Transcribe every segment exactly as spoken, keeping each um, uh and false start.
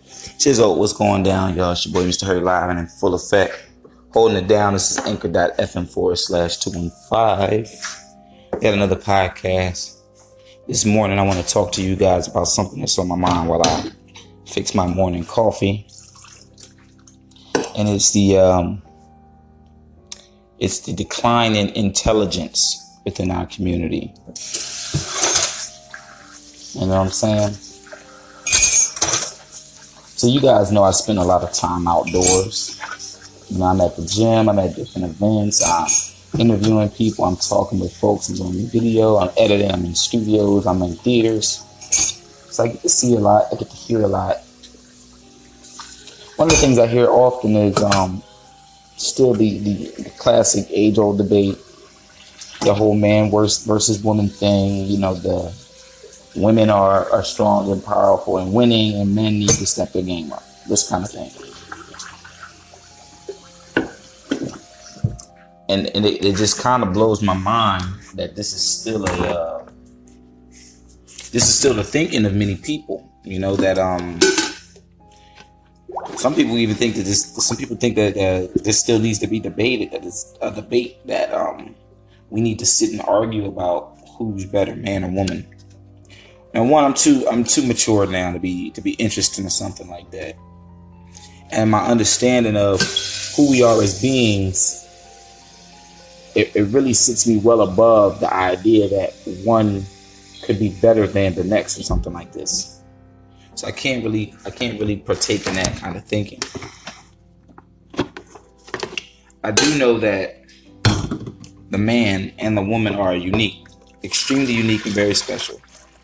Chisel, what's going down, y'all? It's your boy, Mister Hurry, live and in full effect. Holding it down. This is anchor.fm forward slash 215. Got another podcast. This morning, I want to talk to you guys about something that's on my mind while I fix my morning coffee. And it's the, um, it's the decline in intelligence within our community. You know what I'm saying? So you guys know I spend a lot of time outdoors. You know, I'm at the gym, I'm at different events, I'm interviewing people, I'm talking with folks, I'm doing video, I'm editing, I'm in studios, I'm in theaters. So I get to see a lot, I get to hear a lot. One of the things I hear often is um, still the, the, the classic age-old debate, the whole man versus woman thing, you know, the women are, are strong and powerful and winning, and men need to step their game up. This kind of thing. And, and it, it just kind of blows my mind that this is still a uh, this is still the thinking of many people. You know that um some people even think that this. Some people think that uh, this still needs to be debated. That it's a debate that um we need to sit and argue about who's better, man or woman. And one, I'm too I'm too mature now to be to be interested in something like that. And my understanding of who we are as beings, it, it really sits me well above the idea that one could be better than the next or something like this. So I can't really I can't really partake in that kind of thinking. I do know that the man and the woman are unique, extremely unique and very special.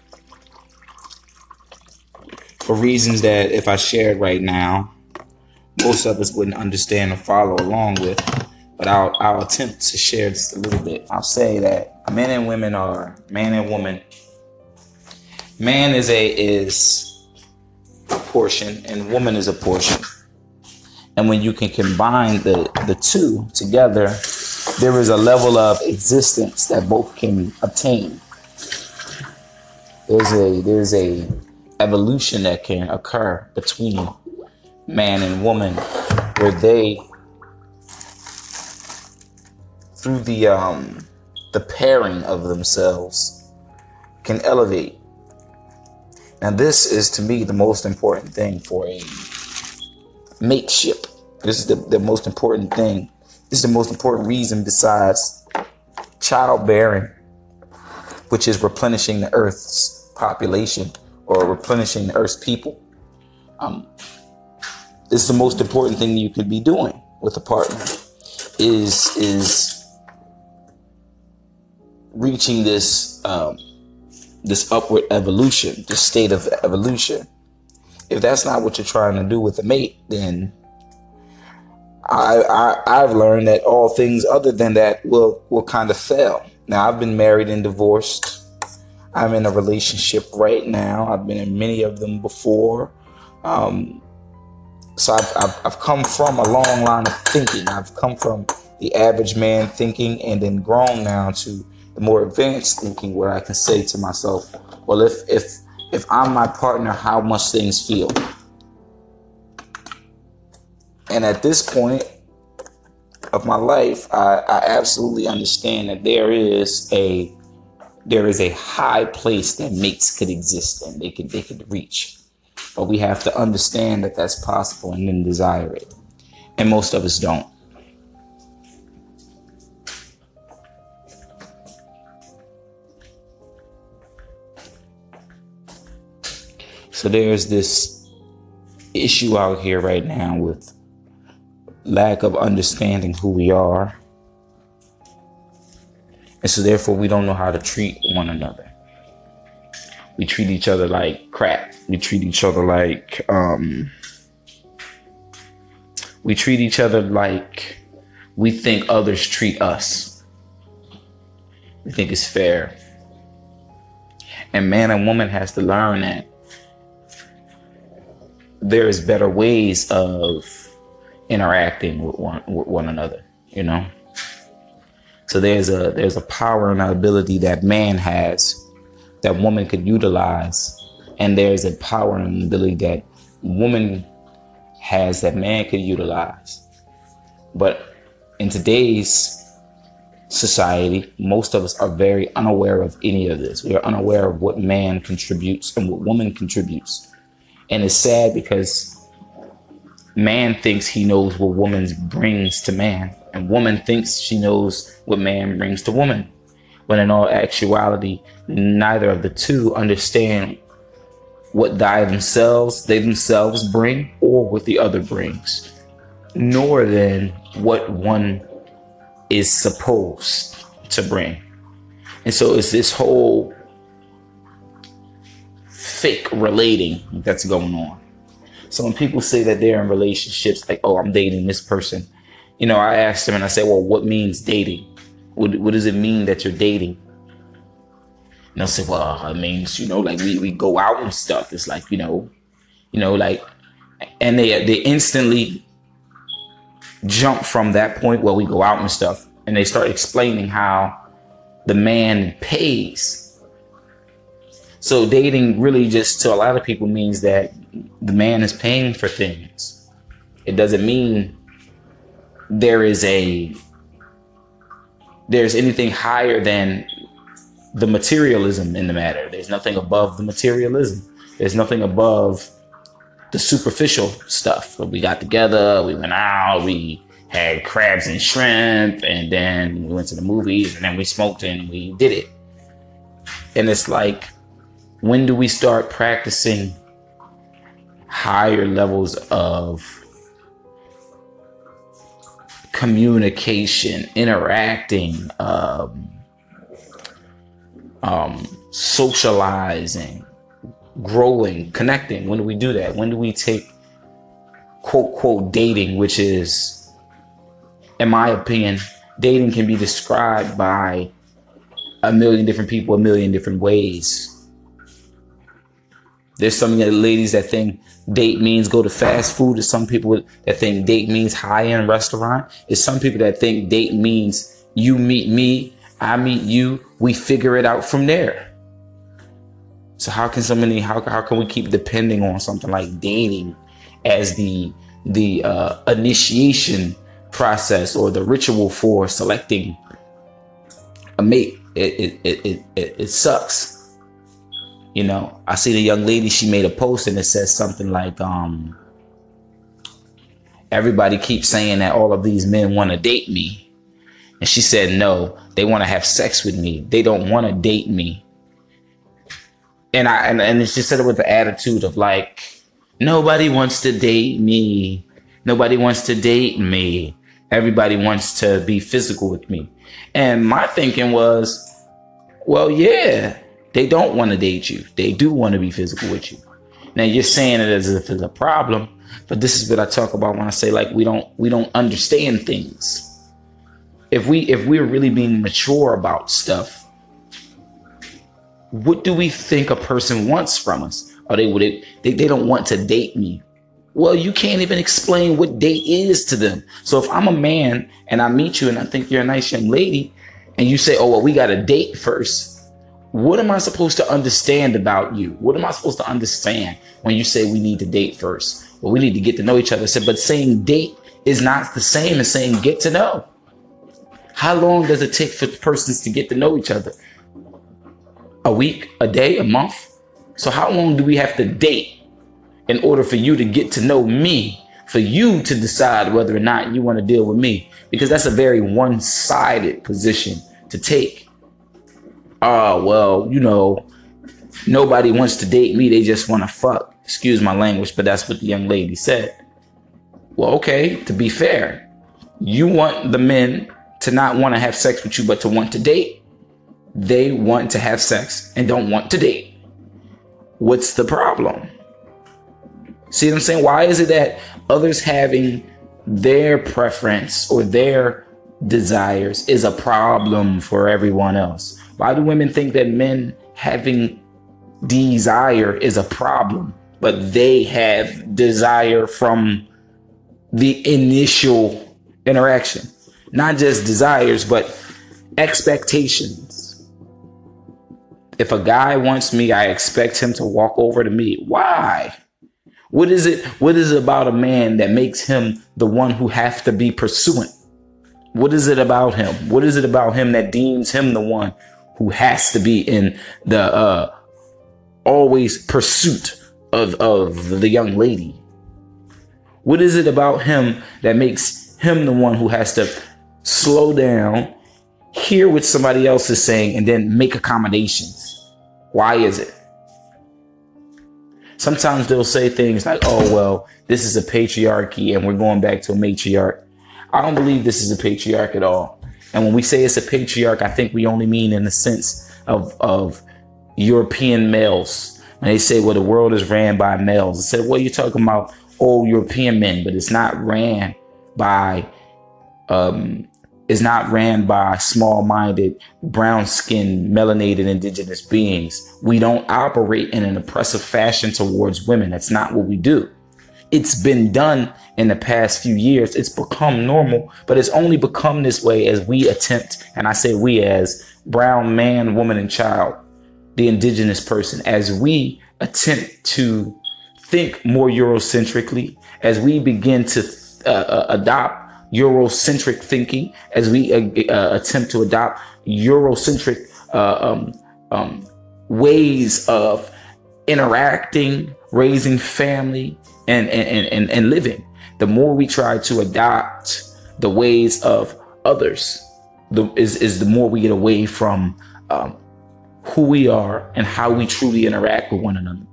For reasons that if I shared right now, most of us wouldn't understand or follow along with. But I'll, I'll attempt to share just a little bit. I'll say that men and women are, man and woman. Man is a is a portion and woman is a portion. And when you can combine the, the two together, there is a level of existence that both can obtain. There's a there's a evolution that can occur between man and woman, where they, through the um the pairing of themselves, can elevate. Now this is, to me, the most important thing for a mateship. This is the, the most important thing. This is the most important reason besides childbearing, which is replenishing the earth's population or replenishing the earth's people. Um, this is the most important thing you could be doing with a partner, is is reaching this um, this upward evolution, this state of evolution. If that's not what you're trying to do with a mate, then I, I I've learned that all things other than that will will kind of fail. Now, I've been married and divorced. I'm in a relationship right now. I've been in many of them before. Um, so I've, I've, I've come from a long line of thinking. I've come from the average man thinking and then grown now to the more advanced thinking, where I can say to myself, well, if, if, if I'm my partner, how must things feel? And at this point of my life, I, I absolutely understand that there is a There is a high place that mates could exist in, they could they could reach. But we have to understand that that's possible and then desire it. And most of us don't. So there's this issue out here right now with lack of understanding who we are. And so therefore, we don't know how to treat one another. We treat each other like crap. We treat each other like, um, we treat each other like we think others treat us. We think it's fair. And man and woman has to learn that there is better ways of interacting with one, with one another, you know? So there's a there's a power and an ability that man has that woman could utilize, and there's a power and ability that woman has that man could utilize. But in today's society, most of us are very unaware of any of this. We are unaware of what man contributes and what woman contributes. And it's sad because man thinks he knows what woman brings to man, and woman thinks she knows what man brings to woman. But in all actuality, neither of the two understand what they themselves, they themselves bring, or what the other brings, nor then what one is supposed to bring. And so it's this whole fake relating that's going on. So when people say that they're in relationships, like, oh, I'm dating this person, you know, I asked them and I said, well, what means dating? What, what does it mean that you're dating? And they'll say, well, it means, you know, like we, we go out and stuff. It's like, you know, you know, like, and they they instantly jump from that point where we go out and stuff, and they start explaining how the man pays. So dating really just to a lot of people means that the man is paying for things. It doesn't mean there is a there's anything higher than the materialism in the matter. There's nothing above the materialism. There's nothing above the superficial stuff. We got together, we went out, we had crabs and shrimp, and then we went to the movies, and then we smoked and we did it. And it's like, when do we start practicing higher levels of communication, interacting, um, um, socializing, growing, connecting? When do we do that? When do we take quote, quote, dating, which is, in my opinion, dating can be described by a million different people, a million different ways. There's some ladies that think date means go to fast food. There's some people that think date means high-end restaurant. There's some people that think date means you meet me, I meet you, we figure it out from there. So how can somebody, how, how can we keep depending on something like dating as the the uh, initiation process or the ritual for selecting a mate? It it it it, it, it sucks. You know, I see the young lady, she made a post and it says something like, um, everybody keeps saying that all of these men want to date me. And she said, no, they want to have sex with me. They don't want to date me. And I and, and she said it with the attitude of like, nobody wants to date me. Nobody wants to date me. Everybody wants to be physical with me. And my thinking was, well, yeah, they don't want to date you. They do want to be physical with you. Now you're saying it as if it's a problem, but this is what I talk about when I say like we don't we don't understand things. If we if we're really being mature about stuff, what do we think a person wants from us? Or they would they, they don't want to date me. Well, you can't even explain what date is to them. So if I'm a man and I meet you and I think you're a nice young lady and you say, oh, well, we got to date first. What am I supposed to understand about you? What am I supposed to understand when you say we need to date first? Well, we need to get to know each other. I said, but saying date is not the same as saying get to know. How long does it take for persons to get to know each other? A week, a day, a month? So how long do we have to date in order for you to get to know me, for you to decide whether or not you want to deal with me? Because that's a very one-sided position to take. Oh, well, you know, nobody wants to date me. They just want to fuck. Excuse my language, but that's what the young lady said. Well, okay, to be fair, you want the men to not want to have sex with you, but to want to date. They want to have sex and don't want to date. What's the problem? See what I'm saying? Why is it that others having their preference or their desires is a problem for everyone else? Why do women think that men having desire is a problem, but they have desire from the initial interaction? Not just desires, but expectations. If a guy wants me, I expect him to walk over to me. Why? What is it? What is it about a man that makes him the one who has to be pursuant? What is it about him? What is it about him that deems him the one who has to be in the uh, always pursuit of, of the young lady? What is it about him that makes him the one who has to slow down, hear what somebody else is saying, and then make accommodations? Why is it? Sometimes they'll say things like, oh, well, this is a patriarchy and we're going back to a matriarch. I don't believe this is a patriarch at all. And when we say it's a patriarch, I think we only mean in the sense of, of European males. When they say, well, the world is ran by males. I said, well, you're talking about old European men, but it's not ran by um, is not ran by small-minded, brown-skinned, melanated indigenous beings. We don't operate in an oppressive fashion towards women. That's not what we do. It's been done in the past few years. It's become normal, but it's only become this way as we attempt, and I say we as brown man, woman, and child, the indigenous person, as we attempt to think more Eurocentrically, as we begin to uh, uh, adopt Eurocentric thinking, as we uh, uh, attempt to adopt Eurocentric uh, um, um, ways of interacting, raising family, and, and, and, and living. The more we try to adopt the ways of others, the, is, is the more we get away from um, who we are and how we truly interact with one another.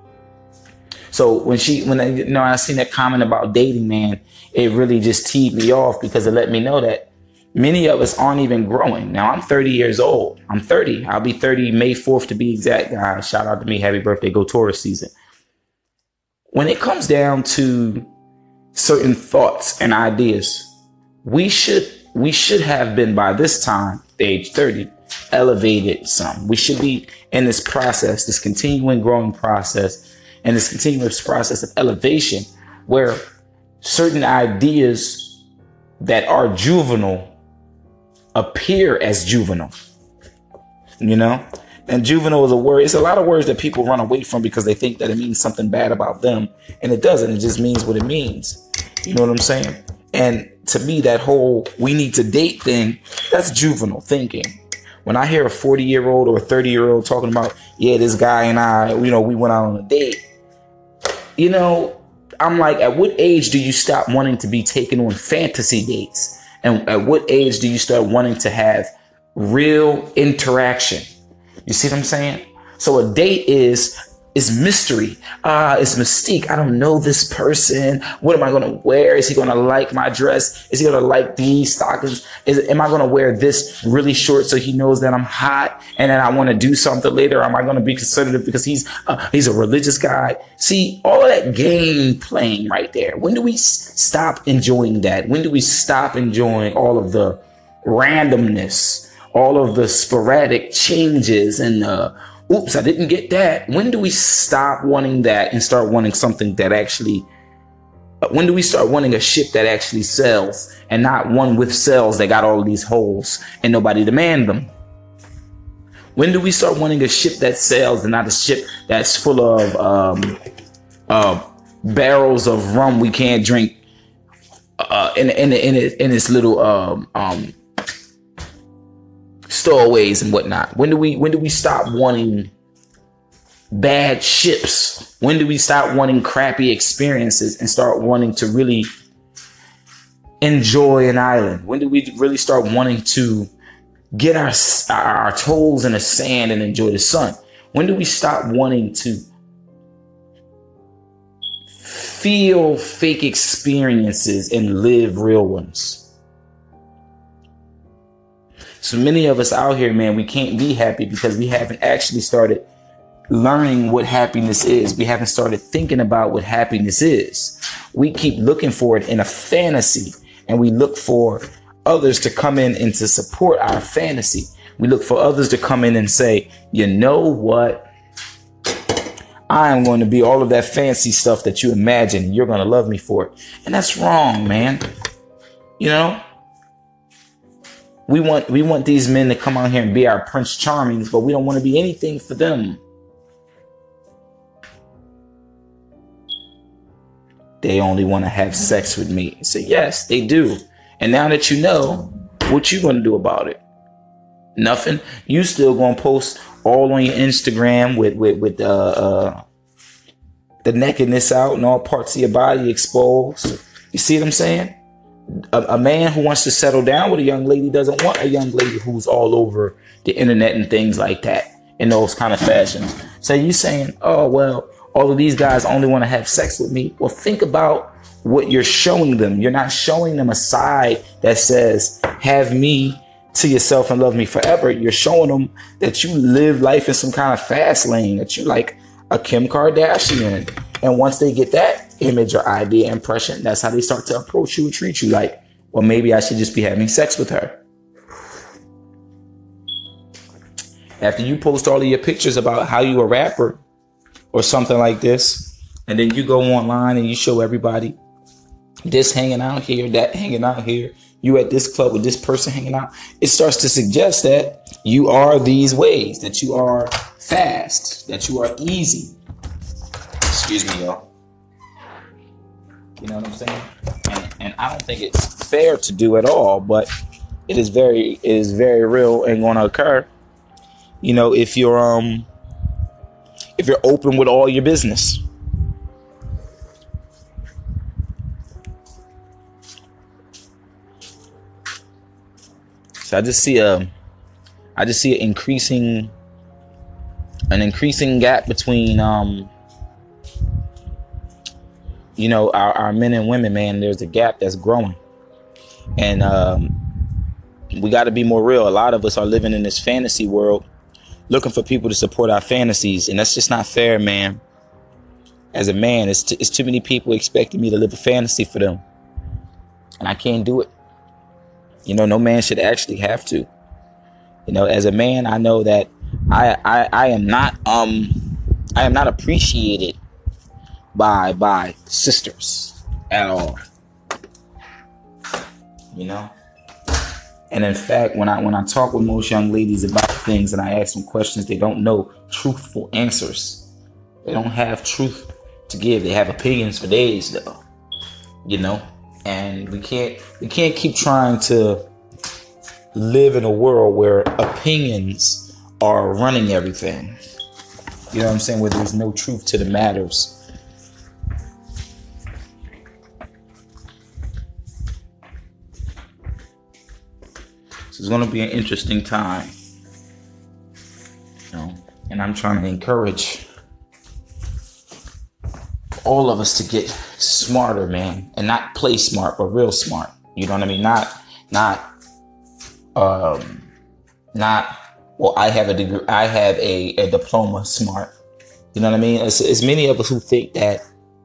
So when she, when I, you know, I seen that comment about dating, man, it really just teed me off because it let me know that many of us aren't even growing. Now I'm thirty years old. I'm thirty. I'll be thirty May fourth to be exact, guys. Shout out to me. Happy birthday. Go Taurus season. When it comes down to certain thoughts and ideas, we should, we should have been by this time, age thirty, elevated some. We should be in this process, this continuing growing process, and this continuous process of elevation where certain ideas that are juvenile appear as juvenile, you know? And juvenile is a word. It's a lot of words that people run away from because they think that it means something bad about them. And it doesn't. It just means what it means. You know what I'm saying? And to me, that whole we need to date thing, that's juvenile thinking. When I hear a forty year old or a thirty year old talking about, yeah, this guy and I, you know, we went out on a date. You know, I'm like, at what age do you stop wanting to be taken on fantasy dates? And at what age do you start wanting to have real interaction? You see what I'm saying? So a date is is mystery. Ah, uh, it's mystique. I don't know this person. What am I going to wear? Is he going to like my dress? Is he going to like these stockings? Is, am I going to wear this really short so he knows that I'm hot and then I want to do something later? Or am I going to be conservative because he's uh, he's a religious guy? See, all of that game playing right there. When do we s- stop enjoying that? When do we stop enjoying all of the randomness, all of the sporadic changes and the oops, I didn't get that. When do we stop wanting that and start wanting something that actually, when do we start wanting a ship that actually sells and not one with cells that got all of these holes and nobody demand them? When do we start wanting a ship that sells and not a ship that's full of um, uh, barrels of rum we can't drink uh, in, in, in, in, in its little um, um, stowaways and whatnot? When do we when do we stop wanting bad ships? When do we stop wanting crappy experiences and start wanting to really enjoy an island? When do we really start wanting to get our our toes in the sand and enjoy the sun? When do we stop wanting to feel fake experiences and live real ones? So many of us out here, man, we can't be happy because we haven't actually started learning what happiness is. We haven't started thinking about what happiness is. We keep looking for it in a fantasy, and we look for others to come in and to support our fantasy. We look for others to come in and say, you know what? I am going to be all of that fancy stuff that you imagine. You're going to love me for it. And that's wrong, man. You know? We want we want these men to come out here and be our Prince Charmings, but we don't want to be anything for them. they only want to have sex with me. I say, yes, they do. And now that you know, what you going to do about it? Nothing. You still going to post all on your Instagram with, with, with, uh, uh, the nakedness out and all parts of your body exposed. You see what I'm saying? A, a man who wants to settle down with a young lady doesn't want a young lady who's all over the internet and things like that in those kind of fashions. So you saying, oh, well, all of these guys only want to have sex with me. Well, think about what you're showing them. You're not showing them a side that says, have me to yourself and love me forever. You're showing them that you live life in some kind of fast lane, that you like a Kim Kardashian. And once they get that image or idea, impression, that's how they start to approach you and treat you like, well, maybe I should just be having sex with her. After you post all of your pictures about how you a rapper or something like this, and then you go online and you show everybody this hanging out here, that hanging out here, you at this club with this person hanging out, it starts to suggest that you are these ways, that you are fast, that you are easy. Excuse me, y'all. You know what I'm saying? And, and I don't think it's fair to do at all, but it is very, it is very real and going to occur. You know, if you're um, if you're open with all your business. So I just see a, I just see an increasing, an increasing gap between um. You know, our, our men and women, man, there's a gap that's growing. And um, we got to be more real. A lot of us are living in this fantasy world looking for people to support our fantasies. And that's just not fair, man. As a man, it's, t- it's too many people expecting me to live a fantasy for them. And I can't do it. You know, no man should actually have to. You know, as a man, I know that I I, I am not um I am not appreciated by by sisters at all, you know. And in fact, when I when I talk with most young ladies about things and I ask them questions, they don't know truthful answers. They don't have truth to give. They have opinions for days, though, you know. And we can't we can't keep trying to live in a world where opinions are running everything. You know what I'm saying? Where there's no truth to the matters. So it's going to be an interesting time, you know, and I'm trying to encourage all of us to get smarter, man, and not play smart, but real smart. You know what I mean? Not, not, um, not, well, I have a degree, I have a, a diploma smart. You know what I mean? It's, it's many of us who think that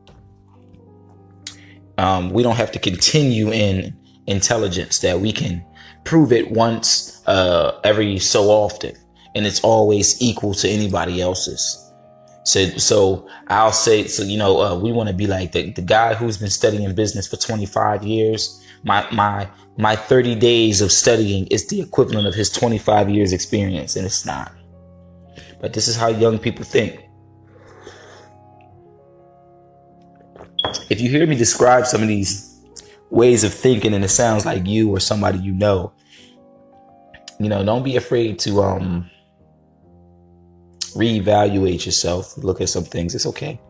um, we don't have to continue in intelligence, that we can prove it once uh, every so often, and it's always equal to anybody else's. So, so I'll say, so you know, uh, we want to be like the, the guy who's been studying business for twenty-five years. My my my thirty days of studying is the equivalent of his twenty-five years experience, and it's not. But this is how young people think. If you hear me describe some of these ways of thinking and it sounds like you or somebody you know, you know, don't be afraid to um reevaluate yourself, look at some things. It's okay.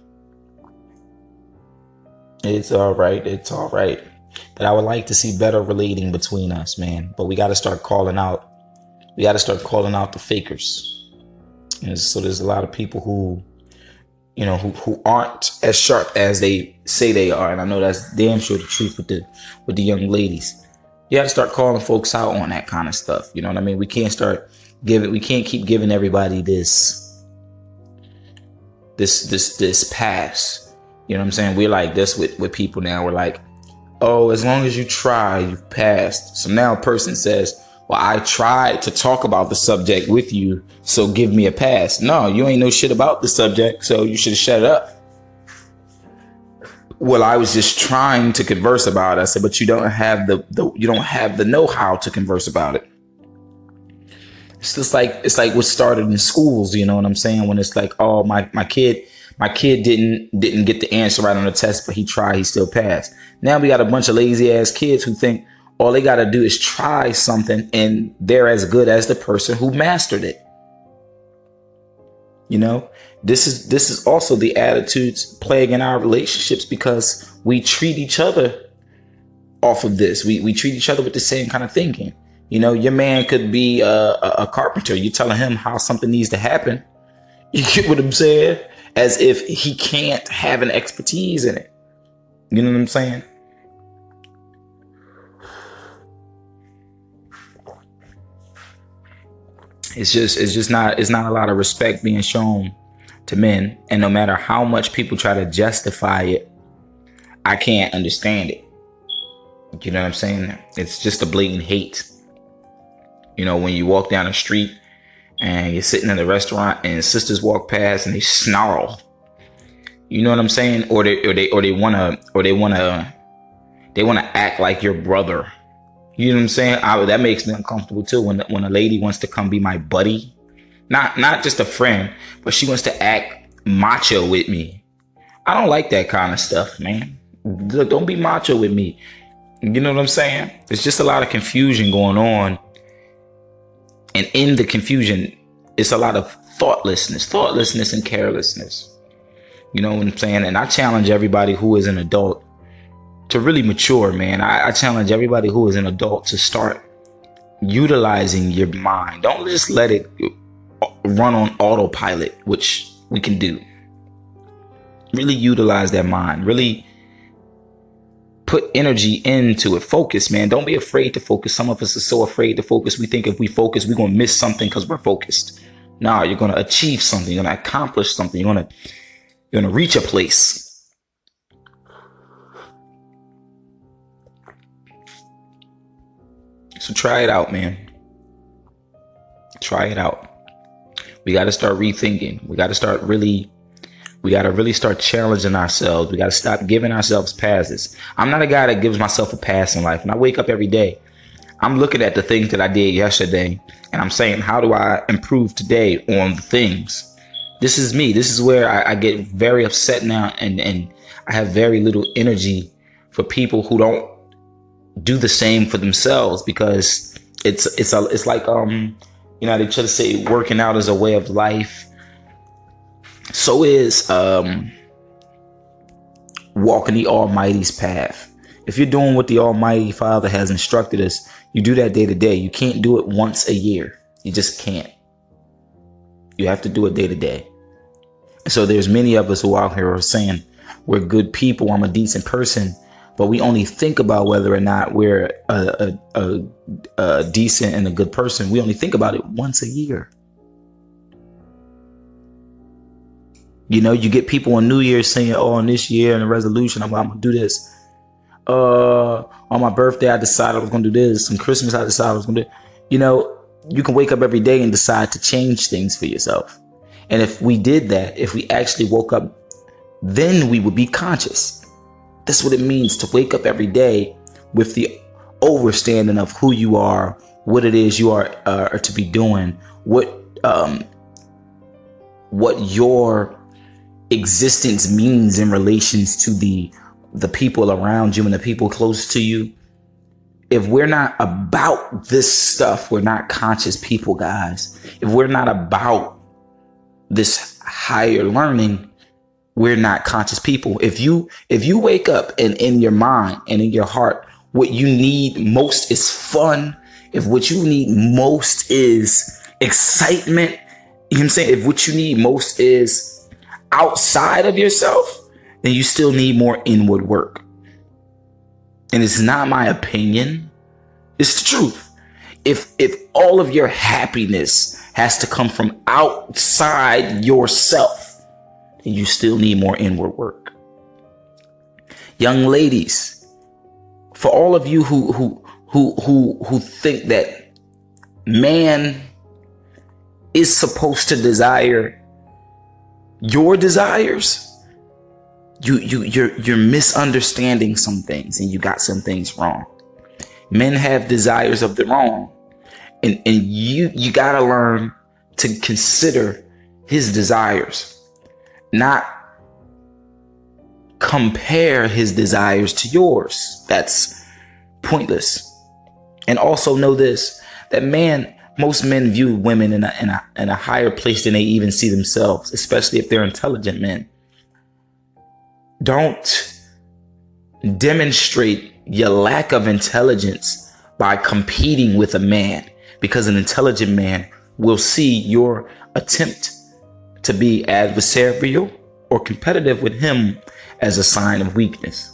It's all right. It's all right. But I would like to see better relating between us, man. But we got to start calling out. We got to start calling out the fakers. And so there's a lot of people who, you know, who, who aren't as sharp as they say they are. And I know that's damn sure the truth with the with the young ladies. You got to start calling folks out on that kind of stuff. You know what I mean? We can't start giving. We can't keep giving everybody this, this, this, this pass. You know what I'm saying? We're like this with, with people now. We're like, oh, as long as you try, you've passed. So now a person says, well, I tried to talk about the subject with you, so give me a pass. No, you ain't know shit about the subject, so you should have shut up. Well, I was just trying to converse about it. I said, but you don't have the, the you don't have the know-how to converse about it. It's just like it's like what started in schools, you know what I'm saying? When it's like, oh, my, my kid, My kid didn't didn't get the answer right on the test, but he tried, he still passed. Now we got a bunch of lazy ass kids who think all they got to do is try something and they're as good as the person who mastered it. You know, this is this is also the attitudes plaguing our relationships, because we treat each other off of this. We we treat each other with the same kind of thinking. You know, your man could be a, a, a carpenter. You're telling him how something needs to happen. You get what I'm saying? As if he can't have an expertise in it. You know what I'm saying? It's just it's just not it's not a lot of respect being shown to men. And no matter how much people try to justify it, I can't understand it. You know what I'm saying? It's just a blatant hate. You know, when you walk down the street and you're sitting in a restaurant and sisters walk past and they snarl. You know what I'm saying? Or they or they or they wanna or they wanna they wanna act like your brother. You know what I'm saying? I, that makes me uncomfortable too. When when a lady wants to come be my buddy, not not just a friend, but she wants to act macho with me. I don't like that kind of stuff, man. Look, don't be macho with me. You know what I'm saying? There's just a lot of confusion going on. And in the confusion, it's a lot of thoughtlessness, thoughtlessness and carelessness. You know what I'm saying? And I challenge everybody who is an adult to really mature, man. I, I challenge everybody who is an adult to start utilizing your mind. Don't just let it run on autopilot, which we can do. Really utilize that mind. Really put energy into it. Focus, man. Don't be afraid to focus. Some of us are so afraid to focus. We think if we focus, we're going to miss something because we're focused. Nah, you're going to achieve something. You're going to accomplish something. You're going to, you're going to reach a place. So try it out, man. Try it out. We got to start rethinking. We got to start really, we got to really start challenging ourselves. We got to stop giving ourselves passes. I'm not a guy that gives myself a pass in life. When I wake up every day, I'm looking at the things that I did yesterday and I'm saying, how do I improve today on the things? This is me. This is where I, I get very upset now, and, and I have very little energy for people who don't do the same for themselves, because it's it's a it's like um you know, they try to say working out is a way of life. So is um walking the Almighty's path. If you're doing what the Almighty Father has instructed us, you do that day to day. You can't do it once a year. You just can't. You have to do it day to day. So there's many of us who out here are saying we're good people, I'm a decent person, but we only think about whether or not we're a, a, a, a decent and a good person. We only think about it once a year. You know, you get people on New Year's saying, oh, on this year and a resolution, I'm, I'm going to do this. Uh, on my birthday, I decided I was going to do this. On Christmas, I decided I was going to do, you know, you can wake up every day and decide to change things for yourself. And if we did that, if we actually woke up, then we would be conscious. That's what it means to wake up every day with the understanding of who you are, what it is you are, uh, are to be doing, what um, what your existence means in relations to the the people around you and the people close to you. If we're not about this stuff, we're not conscious people, guys. If we're not about this higher learning, we're not conscious people. If you if you wake up and in your mind and in your heart, what you need most is fun, if what you need most is excitement, you know what I'm saying? If what you need most is outside of yourself, then you still need more inward work. And it's not my opinion. It's the truth. If if all of your happiness has to come from outside yourself, then you still need more inward work. Young ladies, for all of you who who who who who think that man is supposed to desire your desires, you you you're you're misunderstanding some things, and you got some things wrong. Men have desires of their own, and and you you gotta learn to consider his desires, not compare his desires to yours. That's pointless. And also know this, that man, most men view women in a, in a, in a higher place than they even see themselves, especially if they're intelligent men. Don't demonstrate your lack of intelligence by competing with a man, because an intelligent man will see your attempt to be adversarial or competitive with him as a sign of weakness.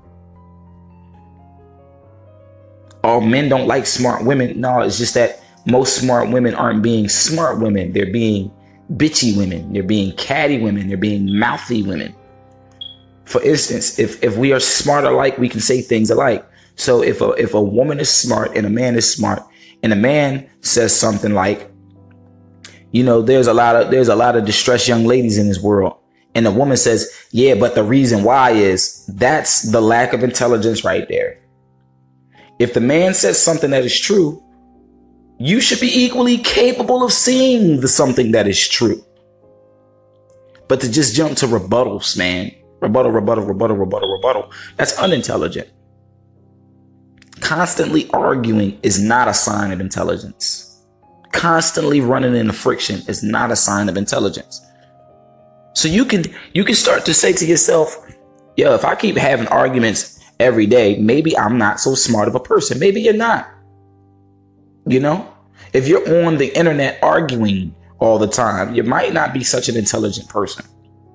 All men don't like smart women. No, it's just that most smart women aren't being smart women. They're being bitchy women. They're being catty women. They're being mouthy women. For instance, if, if we are smart alike, we can say things alike. So if a, if a woman is smart and a man is smart, and a man says something like, you know, there's a lot of there's a lot of distressed young ladies in this world. And the woman says, yeah, but the reason why is, that's the lack of intelligence right there. If the man says something that is true, you should be equally capable of seeing the something that is true. But to just jump to rebuttals, man, rebuttal, rebuttal, rebuttal, rebuttal, rebuttal, that's unintelligent. Constantly arguing is not a sign of intelligence. Constantly running into friction is not a sign of intelligence. So you can you can start to say to yourself, yo, if I keep having arguments every day, maybe I'm not so smart of a person. Maybe you're not. You know, if you're on the internet arguing all the time, you might not be such an intelligent person.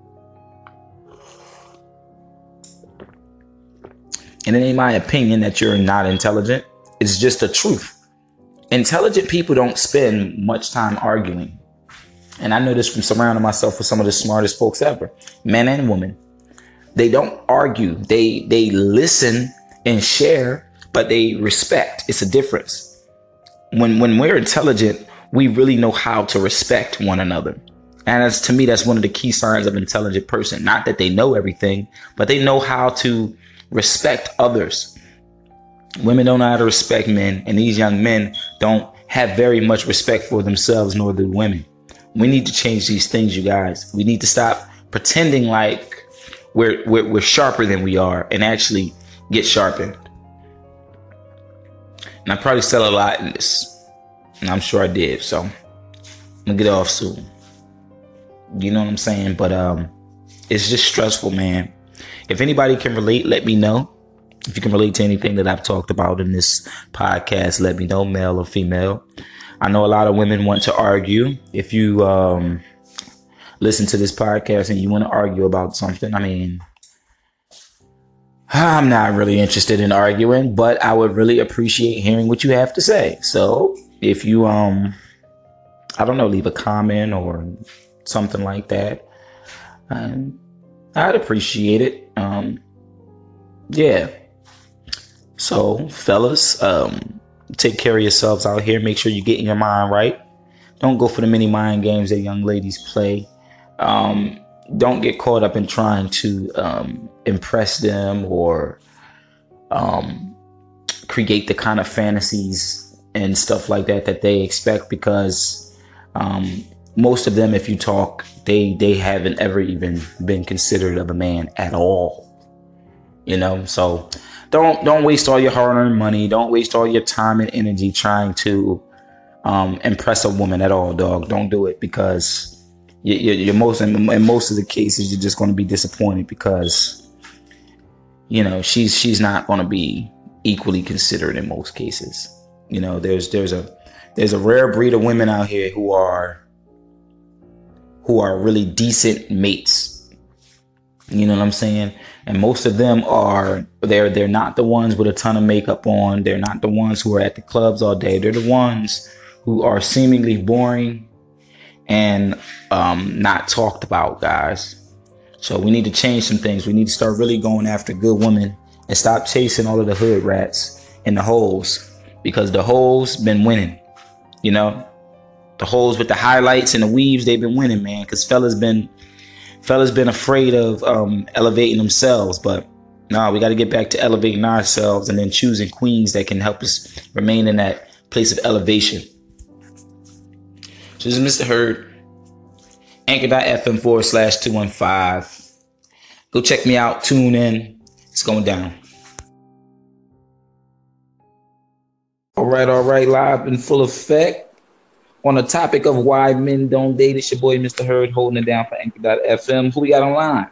And it ain't my opinion that you're not intelligent. It's just the truth. Intelligent people don't spend much time arguing. And I know this from surrounding myself with some of the smartest folks ever, men and women. They don't argue. They they listen and share, but they respect. It's a difference. When when we're intelligent, we really know how to respect one another. And that's, to me, that's one of the key signs of an intelligent person. Not that they know everything, but they know how to respect others. Women don't know how to respect men, and these young men don't have very much respect for themselves, nor do women. We need to change these things, you guys. We need to stop pretending like we're, we're, we're sharper than we are and actually get sharpened. And I probably said a lot in this, and I'm sure I did. So I'm gonna get off soon. You know what I'm saying? But um, it's just stressful, man. If anybody can relate, let me know. If you can relate to anything that I've talked about in this podcast, let me know, male or female. I know a lot of women want to argue. If you um, listen to this podcast and you want to argue about something, I mean, I'm not really interested in arguing, but I would really appreciate hearing what you have to say. So if you, um, I don't know, leave a comment or something like that, um, I'd appreciate it. Um, yeah. So, fellas, um, take care of yourselves out here. Make sure you're getting your mind right. Don't go for the many mind games that young ladies play. Um, don't get caught up in trying to um, impress them or um, create the kind of fantasies and stuff like that that they expect, because um, most of them, if you talk, they they haven't ever even been considered of a man at all. You know, so don't don't waste all your hard-earned money. Don't waste all your time and energy trying to um, impress a woman at all, dog. Don't do it, because you, you, you're most in, in most of the cases you're just going to be disappointed, because you know she's she's not going to be equally considered in most cases. You know, there's there's a there's a rare breed of women out here who are who are really decent mates. You know what I'm saying? And most of them are, they're they're not the ones with a ton of makeup on. They're not the ones who are at the clubs all day. They're the ones who are seemingly boring and um, not talked about, guys. So we need to change some things. We need to start really going after good women and stop chasing all of the hood rats and the hoes, because the hoes been winning. You know, the hoes with the highlights and the weaves, they've been winning, man, because fellas been Fellas been afraid of um, elevating themselves, but no, nah, we got to get back to elevating ourselves and then choosing queens that can help us remain in that place of elevation. So this is Mister Hurd, anchor dot f m forward slash two one five. Go check me out. Tune in. It's going down. All right, all right. Live in full effect. On the topic of why men don't date, it's your boy, Mister Hurd, holding it down for Anchor dot F M. Who we got online?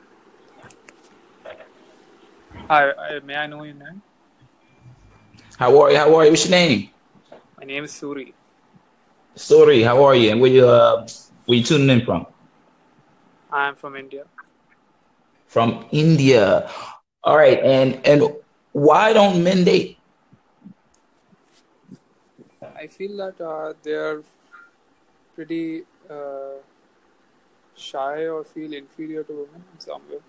Hi, I, may I know your name? How are you? How are you? What's your name? My name is Suri. Sorry, how are you? And where you uh where you tuning in from? I am from India. From India. All right, and and why don't men date? I feel that uh, they are pretty uh, shy or feel inferior to women in some way.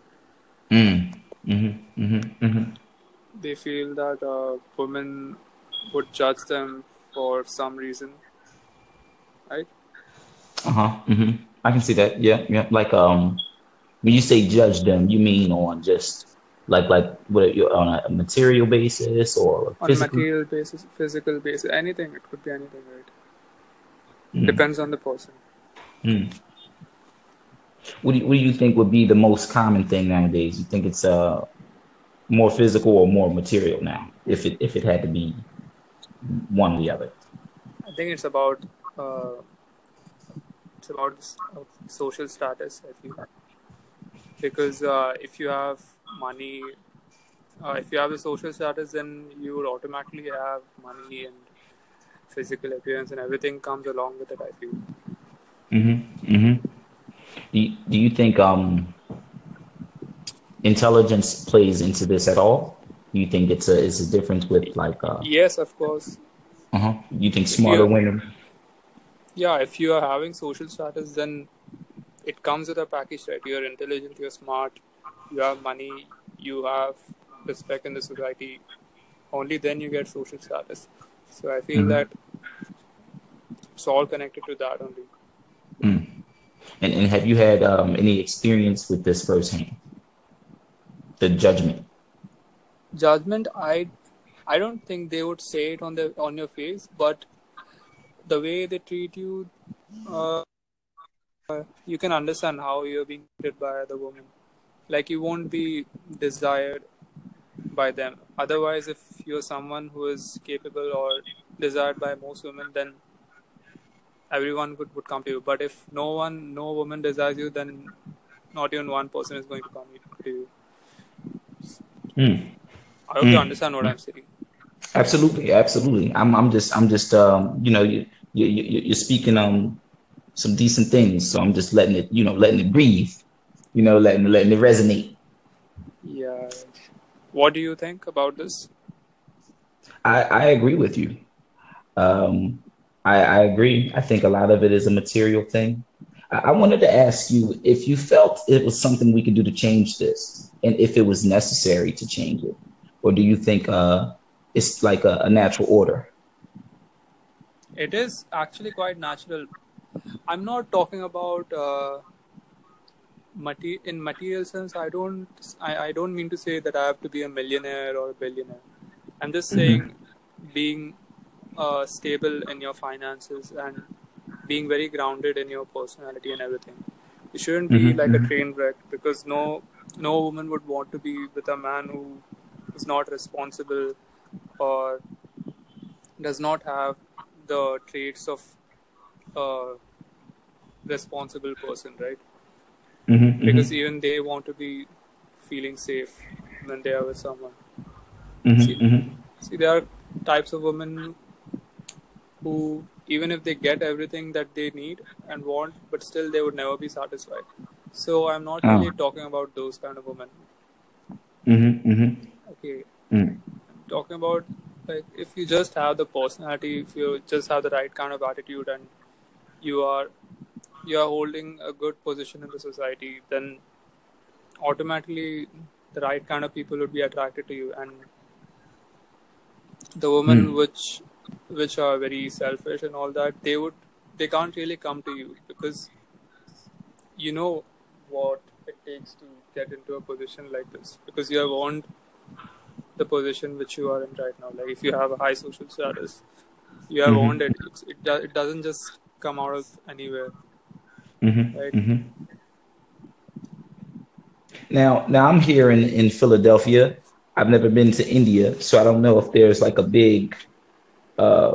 Mm. Mm-hmm, mm-hmm, mm-hmm. They feel that uh, women would judge them for some reason, right? Uh-huh. Mm-hmm. I can see that. Yeah, yeah. Like um when you say judge them, you mean on just like like what you on a material basis or On physically? material basis, physical basis, anything. It could be anything, right? Mm. Depends on the person. Mm. What do you, what do you think would be the most common thing nowadays? You think it's uh more physical or more material now? If it if it had to be one or the other. I think it's about uh, it's about this, uh, social status. I feel because uh, if you have money, uh, if you have the social status, then you would automatically have money and physical appearance, and everything comes along with it. I feel. Mm-hmm. Mm-hmm. Do you, do you think um intelligence plays into this at all? Do you think it's a it's a difference with like uh Yes, of course. uh-huh. You think If smarter you, women? yeah, if you are having social status, then it comes with a package, right? You're intelligent, you're smart, you have money, you have respect in the society. Only then you get social status. So I feel that Mm-hmm. it's all connected to that only. Mm. And and have you had um any experience with this firsthand? The judgment. Judgment, I, I don't think they would say it on the on your face, but the way they treat you, uh, you can understand how you're being treated by other women. Like you won't be desired by them. Otherwise, if you're someone who is capable or desired by most women, then everyone would, would come to you. But if no one, no woman desires you, then not even one person is going to come to you. Mm. I hope you Mm. understand what I'm saying. Absolutely, absolutely. I'm I'm just I'm just um you know you you you- you're speaking um some decent things, so I'm just letting it you know letting it breathe, you know letting letting it resonate. Yeah. What do you think about this? I I agree with you. Um, I, I agree. I think a lot of it is a material thing. I, I wanted to ask you if you felt it was something we could do to change this, and if it was necessary to change it, or do you think uh, it's like a, a natural order? It is actually quite natural. I'm not talking about uh, mate- in material sense. I don't. I, I don't mean to say that I have to be a millionaire or a billionaire. I'm just saying Hmm. being uh, stable in your finances and being very grounded in your personality and everything. You shouldn't be Hmm. like a Hmm. train wreck because no no woman would want to be with a man who is not responsible or does not have the traits of a responsible person, right? Hmm. Because Hmm. even they want to be feeling safe when they are with someone. See, Hmm. see, there are types of women who, even if they get everything that they need and want, but still they would never be satisfied. So I'm not Oh. really talking about those kind of women. Hmm. Hmm. Okay, Hmm. I'm talking about like if you just have the personality, if you just have the right kind of attitude, and you are you are holding a good position in the society, then automatically the right kind of people would be attracted to you. And the women Hmm. which which are very selfish and all that, they would they can't really come to you because you know what it takes to get into a position like this because you have earned the position which you are in right now. Like if you have a high social status, you have earned Hmm. it. It's, it do, it doesn't just come out of anywhere, Hmm. right? Hmm. Now, now I'm here in in Philadelphia. I've never been to India, so I don't know if there's like a big uh,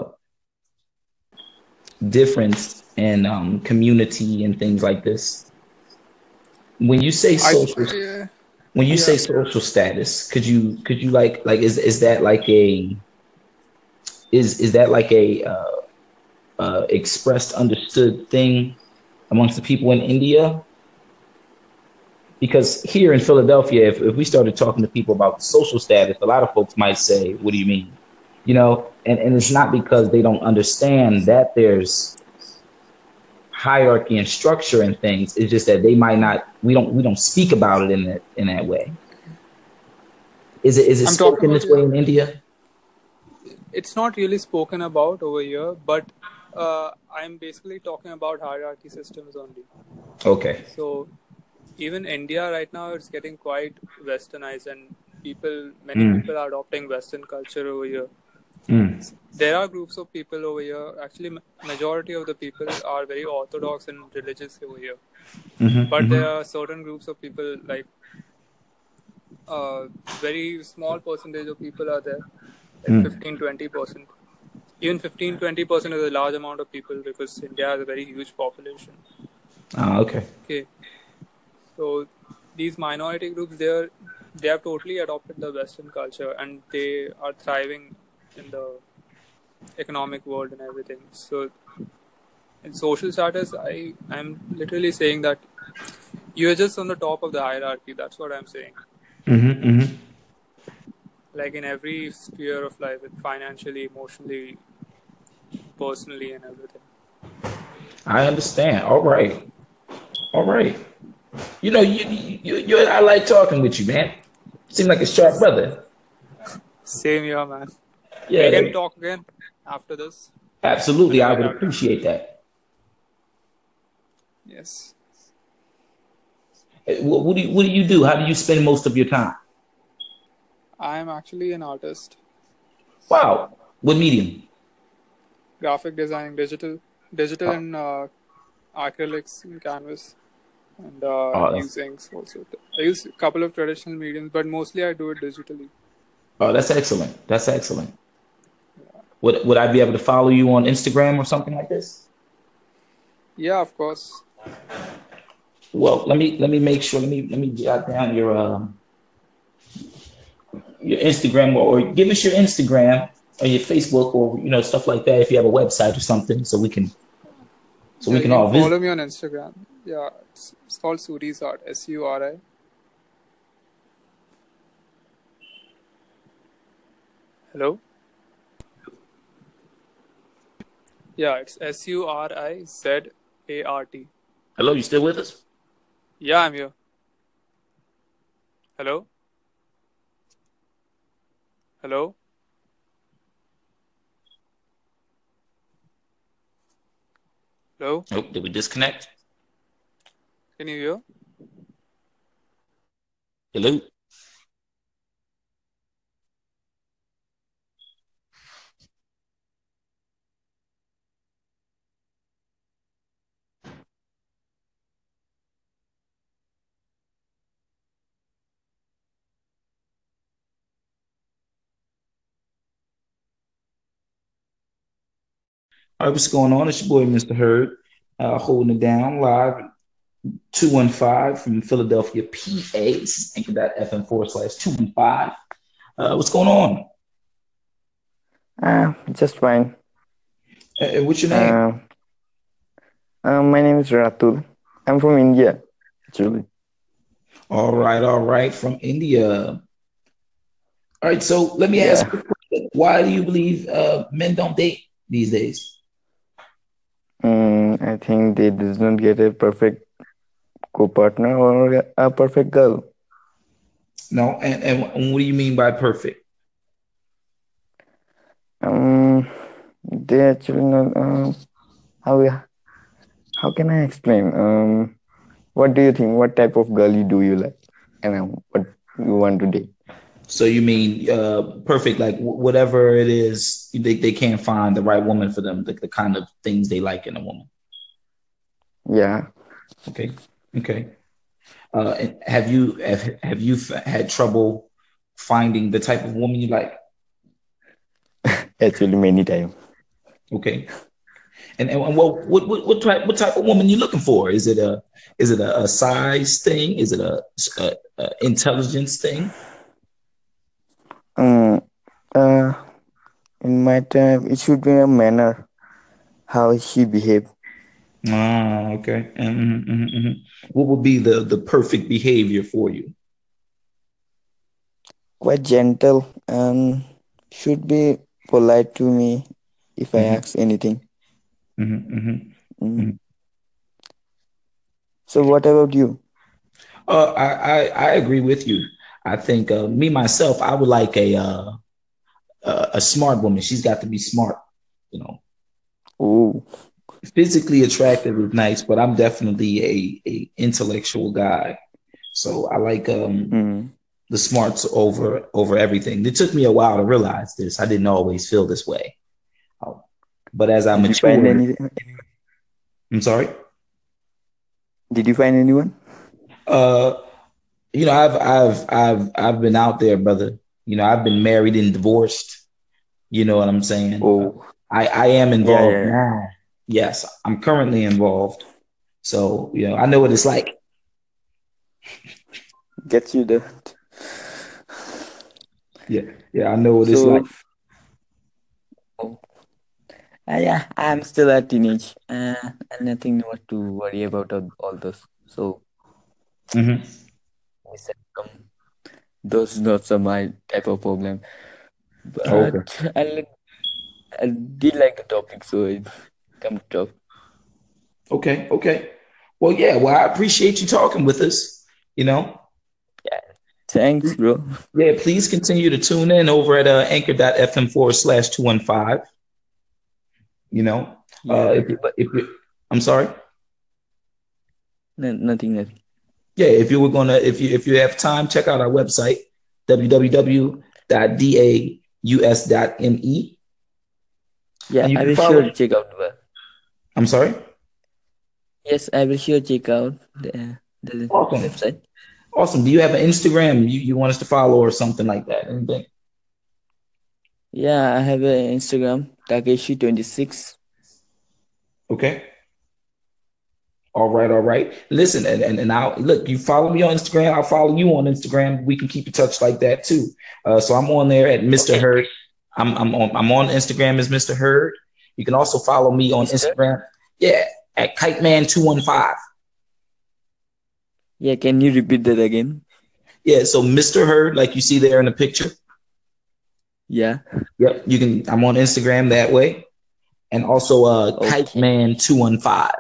difference in um, community and things like this. When you say I social, yeah, when you say yeah. social status, could you could you like like is is that like a is is that like a uh, uh, expressed understood thing amongst the people in India? Because here in Philadelphia, if, if we started talking to people about the social status, a lot of folks might say, "What do you mean?" You know, and and it's not because they don't understand that there's hierarchy and structure and things. It's just that they might not. We don't we don't speak about it in that in that way. Is it is it I'm talking spoken about, this way yeah. in India? It's not really spoken about over here, but uh, I'm basically talking about hierarchy systems only. Okay. So even India right now, it's getting quite westernized, and people, many Mm, people are adopting Western culture over here. mm, There are groups of people over here. Actually, ma- majority of the people are very orthodox and religious over here. mm-hmm, But there mm-hmm, are certain groups of people, like uh, very small percentage of people are there, like mm. fifteen, twenty percent. Even fifteen, twenty percent is a large amount of people because India has a very huge population. Oh, okay. Okay, so these minority groups, they are they have totally adopted the Western culture and they are thriving in the economic world and everything. So in social status, I I'm literally saying that you're just on the top of the hierarchy. That's what I'm saying. Mm-hmm, mm-hmm. Like in every sphere of life, financially, emotionally, personally, and everything. I understand. All right. All right. You know, you, you, you, you I like talking with you, man. Seem like a sharp brother. Same here, man. We can Yeah, talk again after this absolutely. whenever I you would have time. appreciate that. Yes. Eh, What, what do you, what do you do? How do you spend most of your time? I am actually an artist. So Wow. What medium? graphic design, digital, digital Oh, and uh, acrylics and canvas, and uh, oh, that's, use inks also. I use a couple of traditional mediums, but mostly I do it digitally. oh, that's excellent. That's excellent. Would, would I be able to follow you on Instagram or something like this? Yeah, of course. Well, let me let me make sure. Let me let me jot down your um, your Instagram or, or give us your Instagram or your Facebook or you know stuff like that if you have a website or something so we can so Yeah, we can you can all visit. follow me on Instagram. Yeah, it's, it's called Suri's Art. S U R I. Hello. Yeah, it's S U R I Z A R T. Hello, you still with us? Yeah, I'm here. Hello. Hello. Hello. Oh, did we disconnect? Can you hear? Hello. All right, what's going on? It's your boy, Mister Hurd, uh, holding it down live two one five from Philadelphia, P A. This is anchor.fm forward slash two one five. Uh, what's going on? Uh, just fine. Uh, what's your name? Uh, uh, my name is Ratul. I'm from India, actually. All right, all right, from India. All right, so let me ask Yeah. you a question. Why do you believe uh, men don't date these days? Mm, I think they does not get a perfect co-partner or a perfect girl. No, and, and what do you mean by perfect? Um, they actually not. Uh, how how can I explain? Um, what do you think? What type of girl you do you like, and um, what you want to date? So you mean uh, perfect, like w- whatever it is, they, they can't find the right woman for them, the, the kind of things they like in a woman. Yeah. Okay, okay. Uh, and have you have, have you f- had trouble finding the type of woman you like? Actually, many times. Okay, and and what what what what type what type of woman you looking for? Is it a is it a, a size thing? Is it a, a, a intelligence thing? Um, uh, in my time, it should be a manner how she behave. Ah, okay. Mhm, mhm, mhm. What would be the the perfect behavior for you? Quite gentle and should be polite to me if I Hmm. ask anything. Hmm. Hmm. Mm. Hmm. So, what about you? Uh, I, I I agree with you. I think uh, me myself, I would like a uh, a a smart woman. She's got to be smart. You know, Oh, physically attractive is nice, but I'm definitely a a intellectual guy. So I like um mm. the smarts over over everything. It took me a while to realize this. I didn't always feel this way. Um, but as I Did you find matured, any? I'm sorry. Did you find anyone? Uh, you know, I've I've I've I've been out there, brother. You know, I've been married and divorced. You know what I'm saying? Uh, Oh, I I am yeah, involved yeah, yeah. now. Yes, I'm currently involved. So you know, I know what it's like. Gets you the. Yeah, yeah, I know what it's like. So, oh, uh, yeah, I'm still a teenage, uh, and nothing what to worry about all, all those. So, Hmm. we said, um, those not are my type of problem. Okay. But I, like- I did like the topic, so it come to talk. Okay. Okay. Well, yeah. Well, I appreciate you talking with us. You know. Yeah, thanks, bro. Yeah. Please continue to tune in over at uh, anchor.fm forward slash two one five. You know. Uh, Yeah, if but if you, I'm sorry. no, nothing, nothing. Yeah. If you were gonna, if you if you have time, check out our website w w w dot daus dot me, Yeah, and you I can will sure follow. check out. The, I'm sorry. yes, I will sure check out the the Awesome. website. Awesome. Do you have an Instagram you, you want us to follow or something like that? Anything? Yeah, I have a Instagram, Takeshi twenty six. Okay. All right. All right. Listen, and, and, and I'll look, you follow me on Instagram. I'll follow you on Instagram. We can keep in touch like that too. Uh, so I'm on there at mister Okay, Hurd. I'm, I'm on I'm on Instagram as mister Hurd. You can also follow me on Mister. Instagram. Yeah, at Kite Man two one five. Yeah, can you repeat that again? Yeah, so mister Hurd, like you see there in the picture. Yeah. Yep, you can I'm on Instagram that way. And also uh Kite Okay. Man two one five.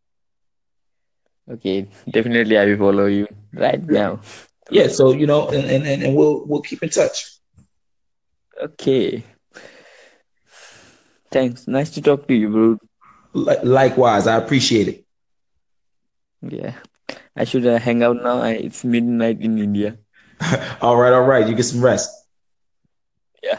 Okay. Definitely, I will follow you right now. Yeah, so you know, and, and, and we'll we'll keep in touch. Okay. Thanks. Nice to talk to you, bro. Li- likewise, I appreciate it. Yeah. I should uh, hang out now. I, it's midnight in India. All right, all right. You get some rest. Yeah.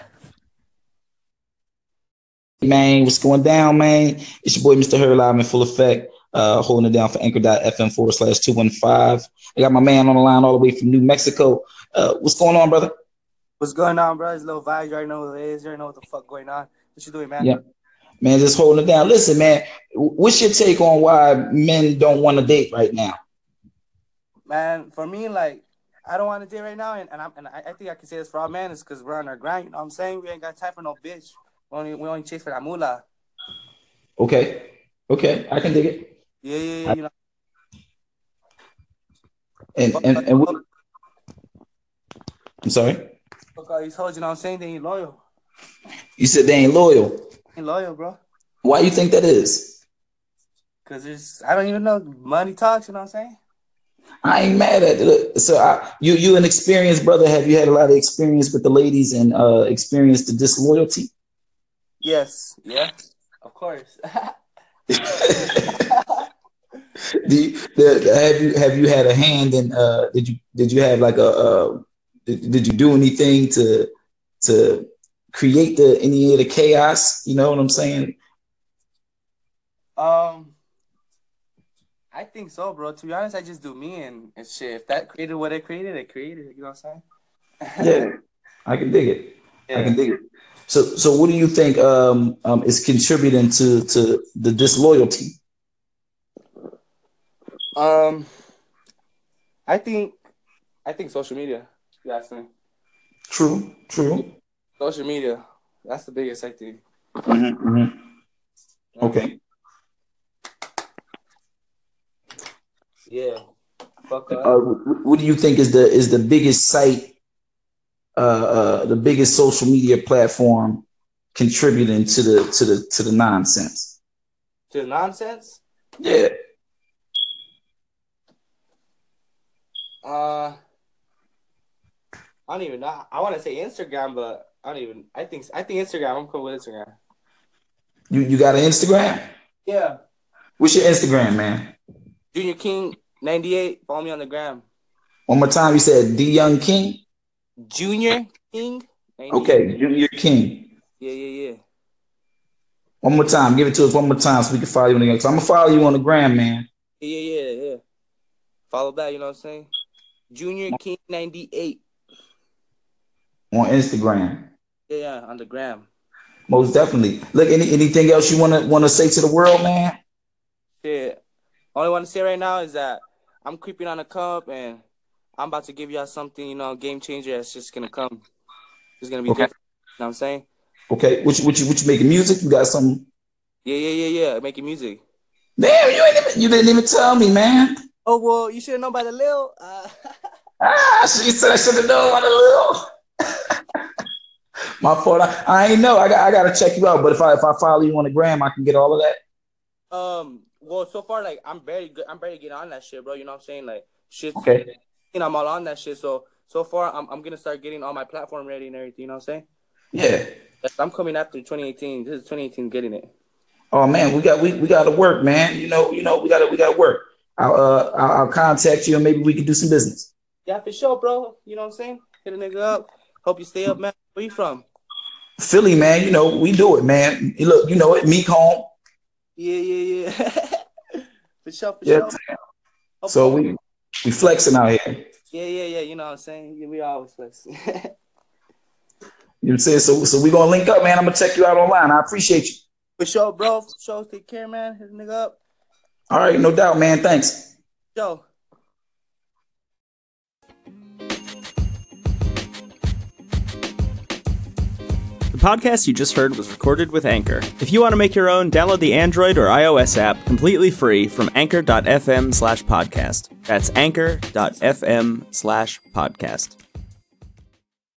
Man, what's going down, man? It's your boy, mister Hurd, live in full effect, uh, holding it down for anchor.fm forward slash 215. I got my man on the line all the way from New Mexico. Uh, what's going on, brother? What's going on, bro? It's Lil Vibes. You already know what it is. You already know what the fuck going on. What you doing, man? Yeah, man, just holding it down. Listen, man, what's your take on why men don't want to date right now? Man, for me, like, I don't want to date right now, and, and, I'm, and I, I think I can say this for all men, is because we're on our grind. You know what I'm saying? We ain't got time for no bitch. We only, we only chase for that moolah. Okay, okay, I can dig it. Yeah, yeah, yeah. You know, And fuck, and fuck, and what, fuck, I'm sorry, fuck all these hoes. You know what I'm saying? They ain't loyal. you said they ain't loyal. Ain't loyal, bro. Why you think that is? Because there's, I don't even know. Money talks, you know what I'm saying? I ain't mad at it. So I, you you an experienced brother. Have you had a lot of experience with the ladies and uh experienced the disloyalty? Yes, yes, of course. Do you, the, have you have you had a hand in uh did you did you have like a uh did, did you do anything to to create the any of the chaos? You know what I'm saying? um, I think so, bro. To be honest, I just do me and, and shit. If that created what it created, it created it. You know what I'm saying? Yeah, I can dig it. Yeah. I can dig it. So, so what do you think um, um, is contributing to to the disloyalty? Um, I think, I think social media. You ask me. True, true. Social media. That's the biggest, I think. Mm-hmm, mm-hmm. Okay. Yeah. Fuck up. Uh, what do you think is the is the biggest site, uh, uh, the biggest social media platform contributing to the to the to the nonsense? To the nonsense? Yeah. Uh, I don't even know. I want to say Instagram, but I don't even. I think I think Instagram. I'm cool with Instagram. You you got an Instagram? Yeah. What's your Instagram, man? Junior King ninety-eight. Follow me on the gram. One more time. You said D Young King. Junior King ninety-eight. Okay, Junior King. Yeah, yeah, yeah. One more time. Give it to us one more time so we can follow you on the gram. So I'm gonna follow you on the gram, man. Yeah, yeah, yeah, yeah. Follow back. You know what I'm saying? Junior King ninety-eight. On Instagram. Yeah, yeah, on the gram. Most definitely. Look, any anything else you wanna wanna say to the world, man? Yeah. All I want to say right now is that I'm creeping on a cup and I'm about to give y'all something, you know, game changer that's just gonna come. It's gonna be Okay. different. You know what I'm saying? Okay. What you what you what you making music? You got some? Yeah, yeah, yeah, yeah. Making music. Damn, you ain't even, you didn't even tell me, man. Oh well, you should have known by the Lil. Uh, Ah, she said I should have known on a little. My fault. I, I ain't know. I got I gotta check you out. But if I if I follow you on the gram, I can get all of that. um. Well, so far, like I'm very good. I'm ready to get on that shit, bro. You know what I'm saying? Like shit. Okay. You know, I'm all on that shit. So so far, I'm I'm gonna start getting all my platform ready and everything. You know what I'm saying? Yeah. I'm coming after twenty eighteen. This is twenty eighteen getting it. Oh man, we got we, we got to work, man. You know you know we got to we got to work. I'll uh I'll, I'll contact you and maybe we can do some business. Yeah, for sure, bro. You know what I'm saying? Hit a nigga up. Hope you stay up, man. Where you from? Philly, man. You know we do it, man. You look, you know it. Meek home. Yeah, yeah, yeah. for sure, for Yeah. sure. So we we flexing out here. Yeah, yeah, yeah. You know what I'm saying? Yeah, we always flexing. You know what I'm saying? So so we gonna link up, man. I'm gonna check you out online. I appreciate you. For sure, bro. For sure. Take care, man. Hit a nigga up. All right, no doubt, man. Thanks. Yo. The podcast you just heard was recorded with Anchor. If you want to make your own, download the Android or iOS app completely free from anchor.fm slash podcast. That's anchor.fm slash podcast.